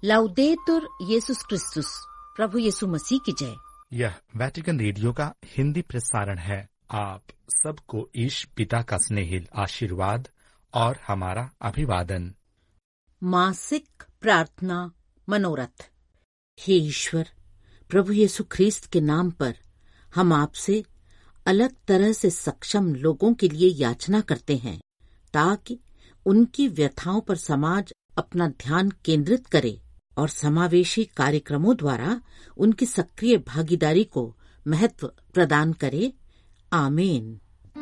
लाउदेतुर issues क्रिस्तुस, प्रभु यीशु मसीह की जय। यह वेटिकन रेडियो का हिंदी प्रसारण है। आप सबको ईश पिता का स्नेहिल आशीर्वाद और हमारा अभिवादन। मासिक प्रार्थना मनोरथ। हे ईश्वर, प्रभु यीशु ख्रीस्त के नाम पर हम आपसे अलग तरह से सक्षम लोगों के लिए याचना करते हैं, ताकि उनकी व्यथाओं पर समाज अपना ध्यान केंद्रित करे और समावेशी कार्यक्रमों द्वारा उनकी सक्रिय भागीदारी को महत्व प्रदान करे। आमीन।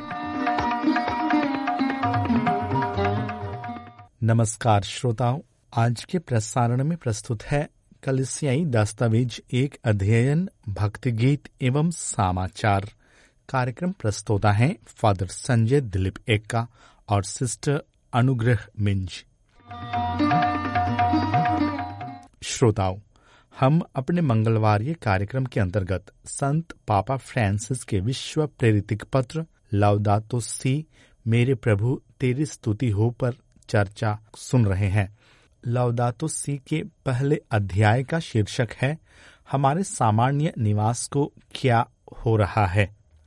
नमस्कार श्रोताओं, आज के प्रसारण में प्रस्तुत है कलीसियाई दस्तावेज एक अध्ययन, भक्ति गीत एवं समाचार। कार्यक्रम प्रस्तोता हैं फादर संजय दिलीप एक्का और सिस्टर अनुग्रह मिंज। श्रोताओं, हम अपने मंगलवार कार्यक्रम के अंतर्गत संत पापा फ्रांसिस के विश्व प्रेरित पत्र लाउदातो सी मेरे प्रभु तेरी स्तुति हो पर चर्चा सुन रहे हैं। लाउदातो सी के पहले अध्याय का शीर्षक है हमारे सामान्य निवास को क्या हो रहा है।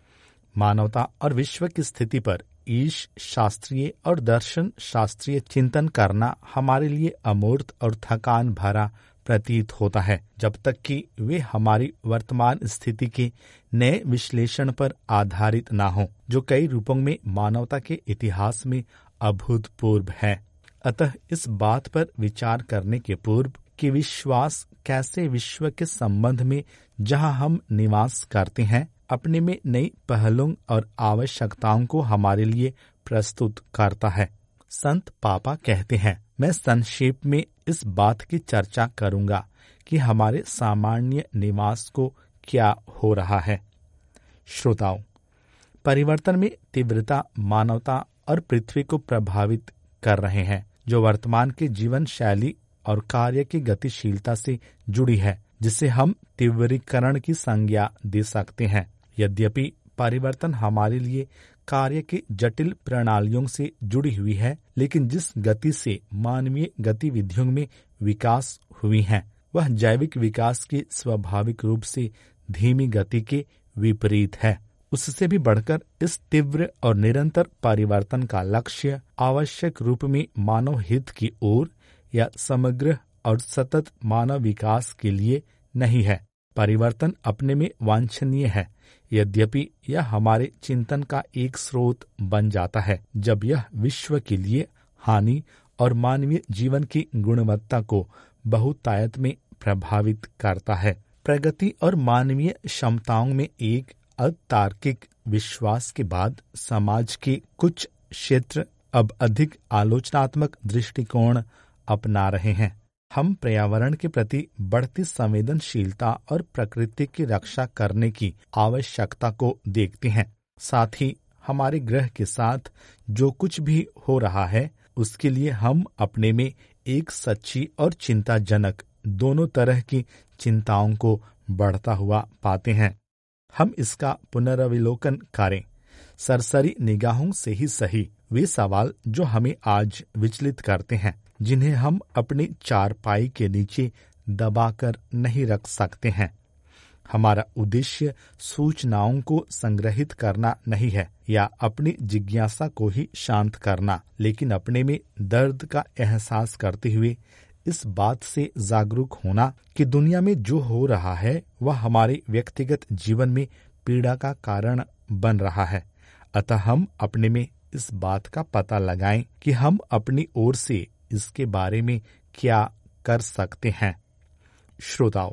मानवता और विश्व की स्थिति पर ईश शास्त्रीय और दर्शन शास्त्रीय चिंतन करना हमारे लिए अमूर्त और थकान भरा प्रतीत होता है, जब तक कि वे हमारी वर्तमान स्थिति के नए विश्लेषण पर आधारित न हो, जो कई रूपों में मानवता के इतिहास में अभूतपूर्व है। अतः इस बात पर विचार करने के पूर्व कि विश्वास कैसे विश्व के संबंध में जहां हम निवास करते हैं अपने में नई पहलों और आवश्यकताओं को हमारे लिए प्रस्तुत करता है। संत पापा कहते हैं, मैं संक्षेप में इस बात की चर्चा करूंगा कि हमारे सामान्य निवास को क्या हो रहा है। श्रोताओं, परिवर्तन में तीव्रता मानवता और पृथ्वी को प्रभावित कर रहे हैं, जो वर्तमान के जीवन शैली और कार्य की गतिशीलता से जुड़ी है, जिसे हम तीव्रीकरण की संज्ञा दे सकते हैं। यद्यपि परिवर्तन हमारे लिए कार्य की जटिल प्रणालियों से जुड़ी हुई है, लेकिन जिस गति से मानवीय गतिविधियों में विकास हुई है वह जैविक विकास की स्वाभाविक रूप से धीमी गति के विपरीत है। उससे भी बढ़कर इस तीव्र और निरंतर परिवर्तन का लक्ष्य आवश्यक रूप में मानव हित की ओर या समग्र और सतत मानव विकास के लिए नहीं है। परिवर्तन अपने में वांछनीय है, यद्यपि यह हमारे चिंतन का एक स्रोत बन जाता है जब यह विश्व के लिए हानि और मानवीय जीवन की गुणवत्ता को बहुतायत में प्रभावित करता है। प्रगति और मानवीय क्षमताओं में एक अतार्किक विश्वास के बाद समाज के कुछ क्षेत्र अब अधिक आलोचनात्मक दृष्टिकोण अपना रहे हैं। हम पर्यावरण के प्रति बढ़ती संवेदनशीलता और प्रकृति की रक्षा करने की आवश्यकता को देखते हैं। साथ ही हमारे ग्रह के साथ जो कुछ भी हो रहा है उसके लिए हम अपने में एक सच्ची और चिंताजनक दोनों तरह की चिंताओं को बढ़ता हुआ पाते हैं। हम इसका पुनर्विलोकन करें। सरसरी निगाहों से ही सही वे सवाल जो हमें आज विचलित करते हैं, जिन्हें हम अपनी चारपाई के नीचे दबाकर नहीं रख सकते हैं। हमारा उद्देश्य सूचनाओं को संग्रहित करना नहीं है या अपनी जिज्ञासा को ही शांत करना, लेकिन अपने में दर्द का एहसास करते हुए इस बात से जागरूक होना कि दुनिया में जो हो रहा है वह हमारे व्यक्तिगत जीवन में पीड़ा का कारण बन रहा है। अतः हम अपने में इस बात का पता लगाएं कि हम अपनी ओर से इसके बारे में क्या कर सकते हैं। श्रोताओं,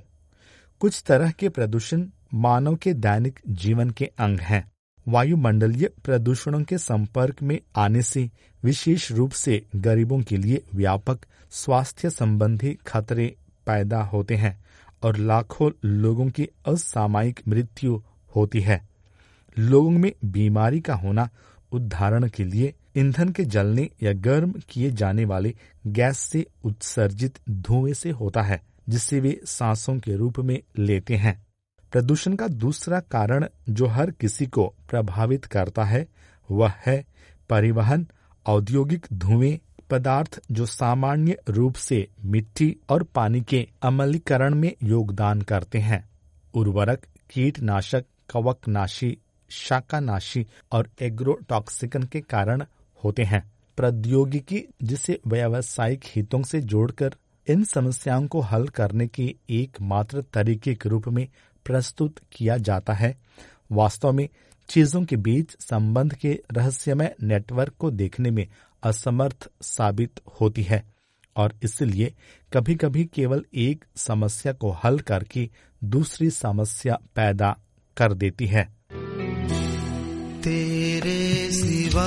कुछ तरह के प्रदूषण मानव के दैनिक जीवन के अंग हैं। वायुमंडलीय प्रदूषणों के संपर्क में आने से विशेष रूप से गरीबों के लिए व्यापक स्वास्थ्य संबंधी खतरे पैदा होते हैं और लाखों लोगों की असामयिक मृत्यु होती है। लोगों में बीमारी का होना उदाहरण के लिए ईंधन के जलने या गर्म किए जाने वाले गैस से उत्सर्जित धुएं से होता है, जिसे वे सांसों के रूप में लेते हैं। प्रदूषण का दूसरा कारण जो हर किसी को प्रभावित करता है वह है परिवहन, औद्योगिक धुएं, पदार्थ जो सामान्य रूप से मिट्टी और पानी के अम्लीकरण में योगदान करते हैं। उर्वरक, कीटनाशक, कवकनाशी, शाकानाशी और एग्रोटॉक्सिकन के कारण होते हैं। प्रौद्योगिकी जिसे व्यावसायिक हितों से जोड़कर इन समस्याओं को हल करने के एकमात्र तरीके के रूप में प्रस्तुत किया जाता है, वास्तव में चीजों के बीच संबंध के रहस्यमय नेटवर्क को देखने में असमर्थ साबित होती है और इसलिए कभी कभी केवल एक समस्या को हल करके दूसरी समस्या पैदा कर देती है। तेरे सिवा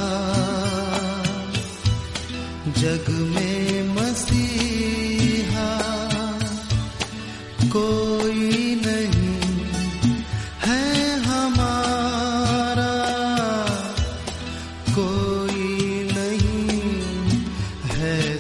जग में मसीहा कोई नहीं है हमारा, कोई नहीं है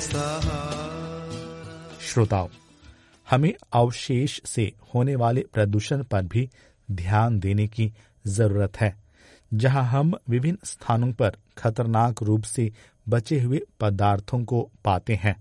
सहारा। श्रोताओ, हमें अवशेष से होने वाले प्रदूषण पर भी ध्यान देने की जरूरत है, जहां हम विभिन्न स्थानों पर खतरनाक रूप से बचे हुए पदार्थों को पाते हैं।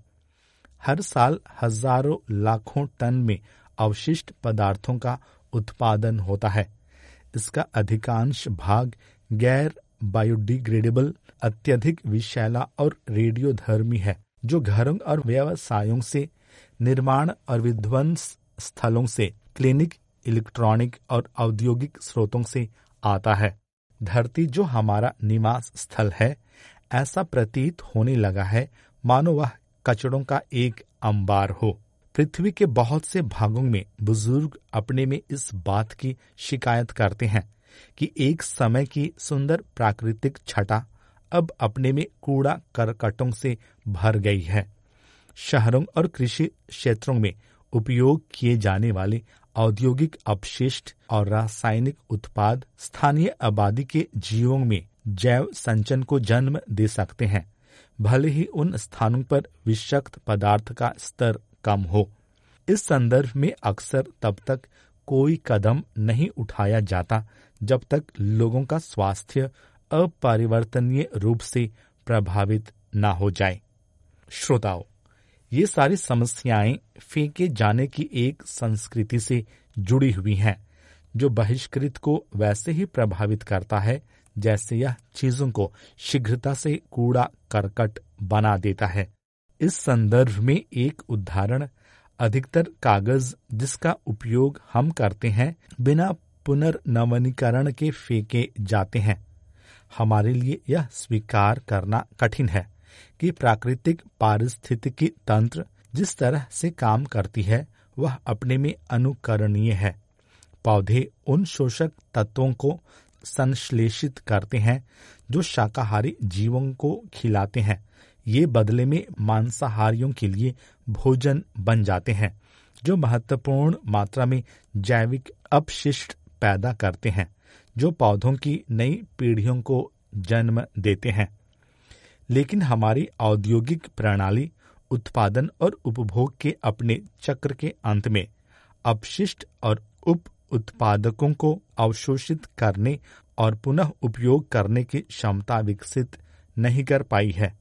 हर साल हजारों लाखों टन में अवशिष्ट पदार्थों का उत्पादन होता है। इसका अधिकांश भाग गैर बायोडिग्रेडेबल, अत्यधिक विषैला और रेडियोधर्मी है, जो घरों और व्यवसायों से, निर्माण और विध्वंस स्थलों से, क्लिनिक, इलेक्ट्रॉनिक और औद्योगिक स्रोतों से आता है। धरती जो हमारा निवास स्थल है, ऐसा प्रतीत होने लगा है मानो वह कचड़ों का एक अंबार हो। पृथ्वी के बहुत से भागों में बुजुर्ग अपने में इस बात की शिकायत करते हैं कि एक समय की सुंदर प्राकृतिक छटा अब अपने में कूड़ा करकटों से भर गई है। शहरों और कृषि क्षेत्रों में उपयोग किए जाने वाले औद्योगिक अपशिष्ट और रासायनिक उत्पाद स्थानीय आबादी के जीवों में जैव संचन को जन्म दे सकते हैं, भले ही उन स्थानों पर विषाक्त पदार्थ का स्तर कम हो। इस संदर्भ में अक्सर तब तक कोई कदम नहीं उठाया जाता जब तक लोगों का स्वास्थ्य अपरिवर्तनीय रूप से प्रभावित न हो जाए। श्रोताओ, ये सारी समस्याएं फेंके जाने की एक संस्कृति से जुड़ी हुई हैं, जो बहिष्कृत को वैसे ही प्रभावित करता है जैसे यह चीजों को शीघ्रता से कूड़ा करकट बना देता है। इस संदर्भ में एक उदाहरण, अधिकतर कागज जिसका उपयोग हम करते हैं बिना पुनर्नवीनीकरण के फेंके जाते हैं। हमारे लिए यह स्वीकार करना कठिन है कि प्राकृतिक पारिस्थितिकी तंत्र जिस तरह से काम करती है वह अपने में अनुकरणीय है। पौधे उन शोषक तत्वों को संश्लेषित करते हैं जो शाकाहारी जीवों को खिलाते हैं। ये बदले में मांसाहारियों के लिए भोजन बन जाते हैं, जो महत्वपूर्ण मात्रा में जैविक अपशिष्ट पैदा करते हैं, जो पौधों की नई पीढ़ियों को जन्म देते हैं। लेकिन हमारी औद्योगिक प्रणाली उत्पादन और उपभोग के अपने चक्र के अंत में अपशिष्ट और उप उत्पादकों को अवशोषित करने और पुनः उपयोग करने की क्षमता विकसित नहीं कर पाई है।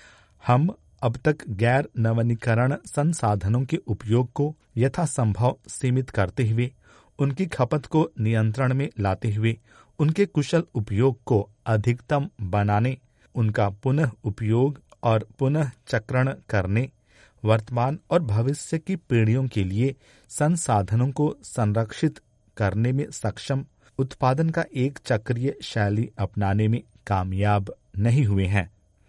हम अब तक गैर नवीनीकरण संसाधनों के उपयोग को यथासंभव सीमित करते हुए, उनकी खपत को नियंत्रण में लाते हुए, उनके कुशल उपयोग को अधिकतम बनाने, उनका पुनः उपयोग और पुनः चक्रण करने, वर्तमान और भविष्य की पीढ़ियों के लिए संसाधनों को संरक्षित करने में सक्षम उत्पादन का एक चक्रीय शैली अपनाने में कामयाब नहीं हुए हैं।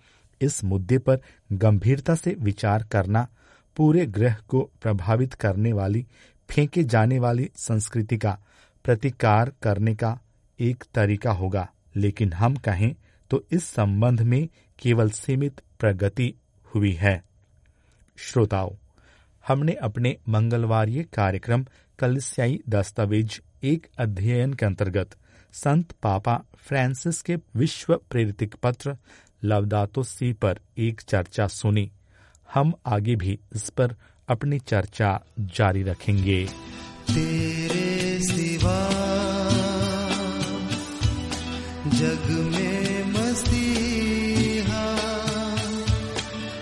इस मुद्दे पर गंभीरता से विचार करना पूरे ग्रह को प्रभावित करने वाली फेंके जाने वाली संस्कृति का प्रतिकार करने का एक तरीका होगा। लेकिन हम कहें तो इस संबंध में केवल सीमित प्रगति हुई है। श्रोताओ, हमने अपने मंगलवारीय कार्यक्रम कलीसियाई दस्तावेज एक अध्ययन के अंतर्गत संत पापा फ्रांसिस के विश्व प्रेरित पत्र लवदातो सी पर एक चर्चा सुनी। हम आगे भी इस पर अपनी चर्चा जारी रखेंगे। तेरे सिवा जग में मसीहा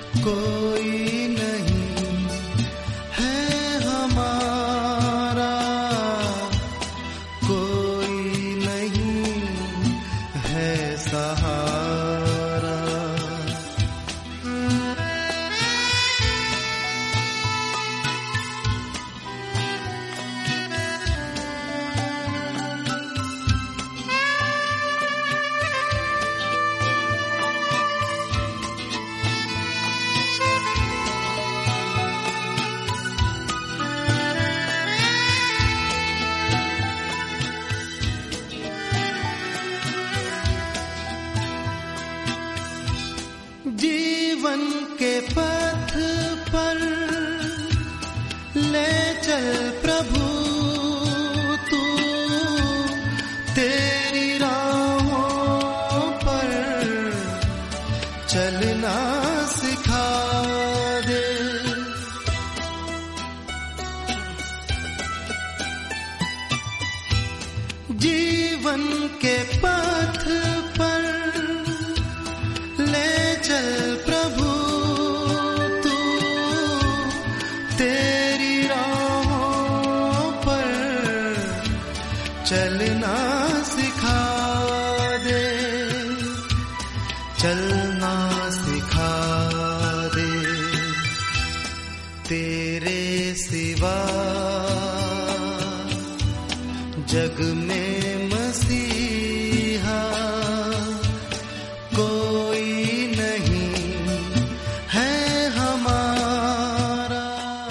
जीवन के पथ पर ले चल प्रभु तू, तेरी राहों पर चलना सिखा दे। जीवन के पथ पर ले चल प्रभु तू, तेरी राहों पर चलना सिखा दे, चलना सिखा दे। तेरे सिवा जग में मसीहा कोई नहीं है हमारा।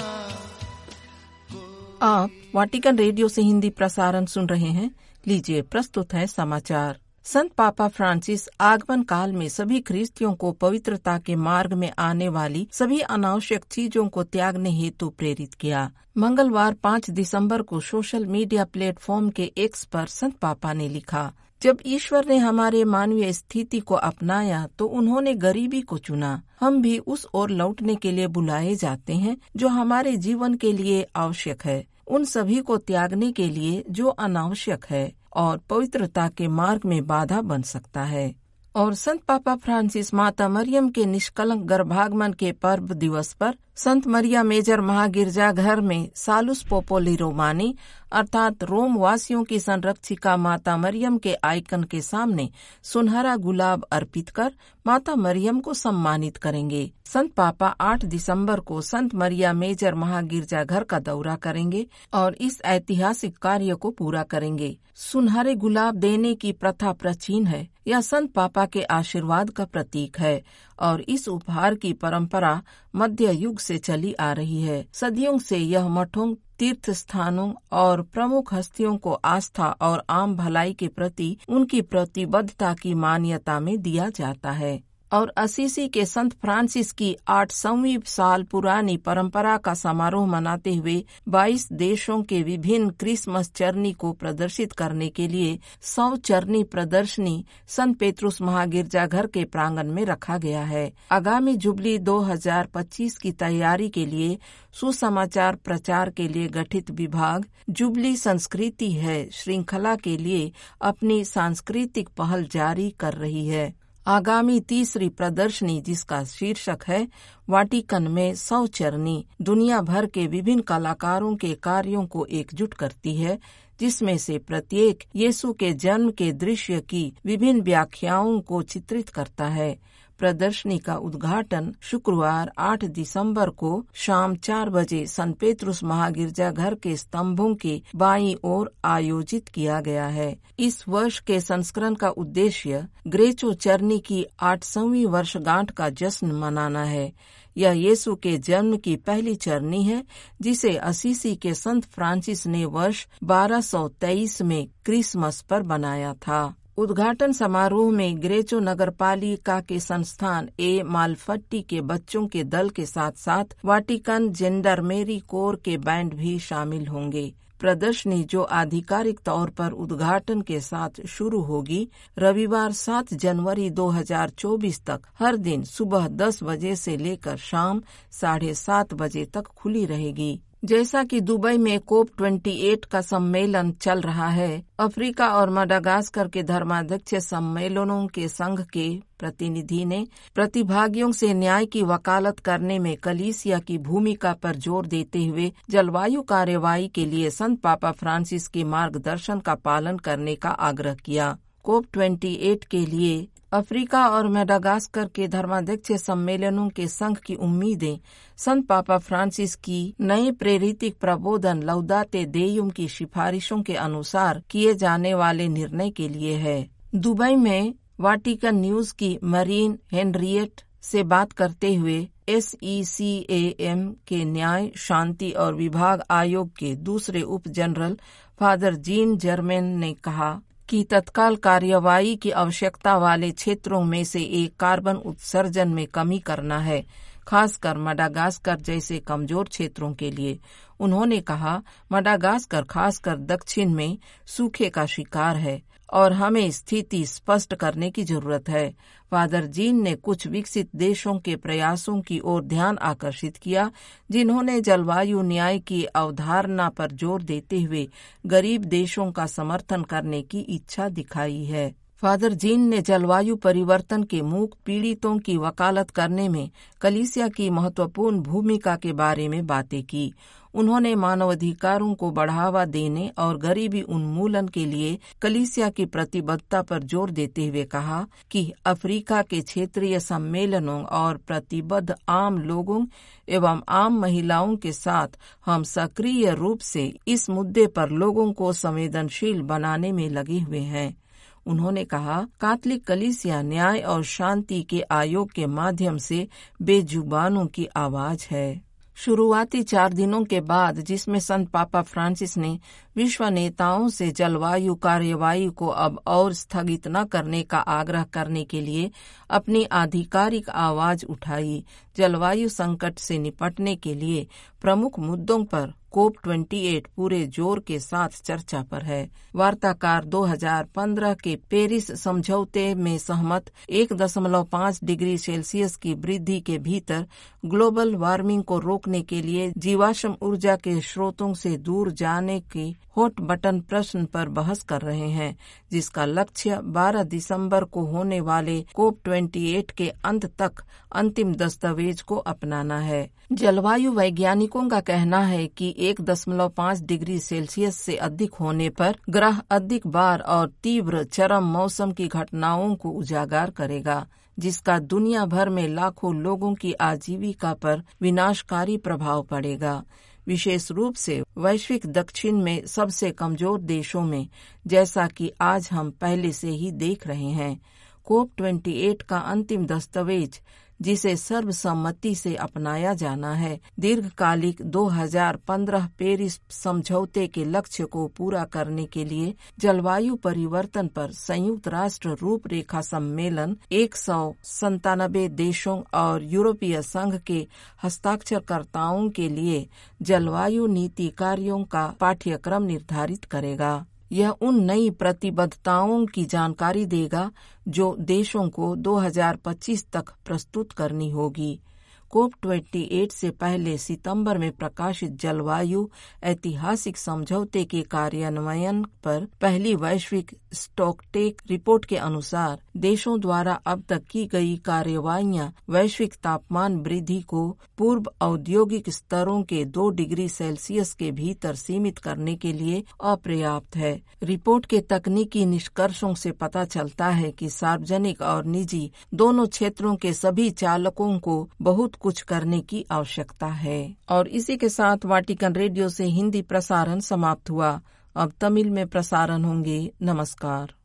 आप वाटिकन रेडियो से हिंदी प्रसारण सुन रहे हैं। लीजिए प्रस्तुत है समाचार। संत पापा फ्रांसिस आगमन काल में सभी ख्रिस्तियों को पवित्रता के मार्ग में आने वाली सभी अनावश्यक चीजों को त्यागने हेतु प्रेरित किया। मंगलवार 5 दिसंबर को सोशल मीडिया प्लेटफॉर्म के एक्स पर संत पापा ने लिखा, जब ईश्वर ने हमारे मानवीय स्थिति को अपनाया तो उन्होंने गरीबी को चुना। हम भी उस ओर लौटने के लिए बुलाए जाते हैं जो हमारे जीवन के लिए आवश्यक है, उन सभी को त्यागने के लिए जो अनावश्यक है और पवित्रता के मार्ग में बाधा बन सकता है। और संत पापा फ्रांसिस माता मरियम के निष्कलंक गर्भागमन के पर्व दिवस पर संत मरिया मेजर महागिरजाघर में सालुस पोपोली रोमानी अर्थात रोम वासियों की संरक्षिका माता मरियम के आइकन के सामने सुनहरा गुलाब अर्पित कर माता मरियम को सम्मानित करेंगे। संत पापा 8 दिसंबर को संत मरिया मेजर महागिरजाघर का दौरा करेंगे और इस ऐतिहासिक कार्य को पूरा करेंगे। सुनहरे गुलाब देने की प्रथा प्राचीन है, यह संत पापा के आशीर्वाद का प्रतीक है और इस उपहार की परंपरा मध्य युग से चली आ रही है। सदियों से यह मठों, तीर्थ स्थानों और प्रमुख हस्तियों को आस्था और आम भलाई के प्रति उनकी प्रतिबद्धता की मान्यता में दिया जाता है। और असीसी के संत फ्रांसिस की 800वीं साल पुरानी परंपरा का समारोह मनाते हुए 22 देशों के विभिन्न क्रिसमस चरनी को प्रदर्शित करने के लिए 100 चरनी प्रदर्शनी संत पेत्रुस महागिरजाघर के प्रांगण में रखा गया है। आगामी जुबली 2025 की तैयारी के लिए सुसमाचार प्रचार के लिए गठित विभाग जुबली संस्कृति है श्रृंखला के लिए अपनी सांस्कृतिक पहल जारी कर रही है। आगामी तीसरी प्रदर्शनी, जिसका शीर्षक है वाटिकन में 100 चरनी, दुनिया भर के विभिन्न कलाकारों के कार्यों को एकजुट करती है, जिसमें से प्रत्येक यीशु के जन्म के दृश्य की विभिन्न व्याख्याओं को चित्रित करता है। प्रदर्शनी का उद्घाटन शुक्रवार 8 दिसंबर को शाम 4 बजे संत पेत्रुस महागिरजाघर के स्तंभों के बाईं ओर आयोजित किया गया है। इस वर्ष के संस्करण का उद्देश्य ग्रेचो चरनी की 800वीं वर्षगांठ का जश्न मनाना है। यह यीशु के जन्म की पहली चरनी है, जिसे असीसी के संत फ्रांसिस ने वर्ष 1223 में क्रिसमस पर बनाया था। उद्घाटन समारोह में ग्रेचो नगरपालिका के संस्थान ए मालफट्टी के बच्चों के दल के साथ साथ वाटिकन जेंडरमेरी कोर के बैंड भी शामिल होंगे। प्रदर्शनी, जो आधिकारिक तौर पर उद्घाटन के साथ शुरू होगी, रविवार 7 जनवरी 2024 तक हर दिन सुबह 10 बजे से लेकर शाम 7:30 बजे तक खुली रहेगी। जैसा कि दुबई में COP28 का सम्मेलन चल रहा है, अफ्रीका और मडागास्कर के धर्माध्यक्ष सम्मेलनों के संघ के प्रतिनिधि ने प्रतिभागियों से न्याय की वकालत करने में कलीसिया की भूमिका पर जोर देते हुए जलवायु कार्रवाई के लिए संत पापा फ्रांसिस के मार्गदर्शन का पालन करने का आग्रह किया। COP28 के लिए अफ्रीका और मेडागास्कर के धर्माध्यक्ष सम्मेलनों के संघ की उम्मीदें संत पापा फ्रांसिस की नए प्रेरितिक प्रबोधन लौदाते देयुम की सिफारिशों के अनुसार किए जाने वाले निर्णय के लिए है। दुबई में वाटिकन न्यूज की मरीन हेनरिएट से बात करते हुए SECAM के न्याय, शांति और विभाग आयोग के दूसरे उप जनरल फादर जीन जर्मेन ने कहा की तत्काल कार्यवाही की आवश्यकता वाले क्षेत्रों में से एक कार्बन उत्सर्जन में कमी करना है, खासकर मडागास्कर जैसे कमजोर क्षेत्रों के लिए। उन्होंने कहा, मडागास्कर खासकर दक्षिण में सूखे का शिकार है और हमें स्थिति स्पष्ट करने की जरूरत है। फादर जीन ने कुछ विकसित देशों के प्रयासों की ओर ध्यान आकर्षित किया, जिन्होंने जलवायु न्याय की अवधारणा पर जोर देते हुए गरीब देशों का समर्थन करने की इच्छा दिखाई है। फादर जीन ने जलवायु परिवर्तन के मूक पीड़ितों की वकालत करने में कलीसिया की महत्वपूर्ण भूमिका के बारे में बातें की। उन्होंने मानवाधिकारों को बढ़ावा देने और गरीबी उन्मूलन के लिए कलीसिया की प्रतिबद्धता पर जोर देते हुए कहा कि अफ्रीका के क्षेत्रीय सम्मेलनों और प्रतिबद्ध आम लोगों एवं आम महिलाओं के साथ हम सक्रिय रूप से इस मुद्दे पर लोगों को संवेदनशील बनाने में लगे हुए हैं। उन्होंने कहा, कैथोलिक कलीसिया न्याय और शांति के आयोग के माध्यम से बेजुबानों की आवाज है। शुरुआती 4 दिनों के बाद, जिसमें संत पापा फ्रांसिस ने विश्व नेताओं से जलवायु कार्यवाही को अब और स्थगित न करने का आग्रह करने के लिए अपनी आधिकारिक आवाज उठाई, जलवायु संकट से निपटने के लिए प्रमुख मुद्दों पर COP28 पूरे जोर के साथ चर्चा पर है। वार्ताकार 2015 के पेरिस समझौते में सहमत 1.5 डिग्री सेल्सियस की वृद्धि के भीतर ग्लोबल वार्मिंग को रोकने के लिए जीवाश्म ऊर्जा के स्रोतों से दूर जाने की हॉट बटन प्रश्न पर बहस कर रहे हैं, जिसका लक्ष्य 12 दिसंबर को होने वाले COP28 के अंत तक अंतिम दस्तावेज को अपनाना है। जलवायु वैज्ञानिकों का कहना है कि 1.5 डिग्री सेल्सियस से अधिक होने पर ग्रह अधिक बार और तीव्र चरम मौसम की घटनाओं को उजागर करेगा, जिसका दुनिया भर में लाखों लोगों की आजीविका पर विनाशकारी प्रभाव पड़ेगा, विशेष रूप से वैश्विक दक्षिण में सबसे कमजोर देशों में, जैसा कि आज हम पहले से ही देख रहे हैं। COP28 का अंतिम दस्तावेज, जिसे सर्वसम्मति से अपनाया जाना है, दीर्घकालिक 2015 पेरिस समझौते के लक्ष्य को पूरा करने के लिए जलवायु परिवर्तन पर संयुक्त राष्ट्र रूपरेखा सम्मेलन 197 देशों और यूरोपीय संघ के हस्ताक्षरकर्ताओं के लिए जलवायु नीति कार्यों का पाठ्यक्रम निर्धारित करेगा। यह उन नई प्रतिबद्धताओं की जानकारी देगा जो देशों को 2025 तक प्रस्तुत करनी होगी। COP28 से पहले सितंबर में प्रकाशित जलवायु ऐतिहासिक समझौते के कार्यान्वयन पर पहली वैश्विक स्टॉकटेक रिपोर्ट के अनुसार देशों द्वारा अब तक की गई कार्यवाहियां वैश्विक तापमान वृद्धि को पूर्व औद्योगिक स्तरों के 2 डिग्री सेल्सियस के भीतर सीमित करने के लिए अपर्याप्त है। रिपोर्ट के तकनीकी निष्कर्षों से पता चलता है कि सार्वजनिक और निजी दोनों क्षेत्रों के सभी चालकों को बहुत कुछ करने की आवश्यकता है। और इसी के साथ वाटिकन रेडियो से हिंदी प्रसारण समाप्त हुआ। अब तमिल में प्रसारण होंगे। नमस्कार।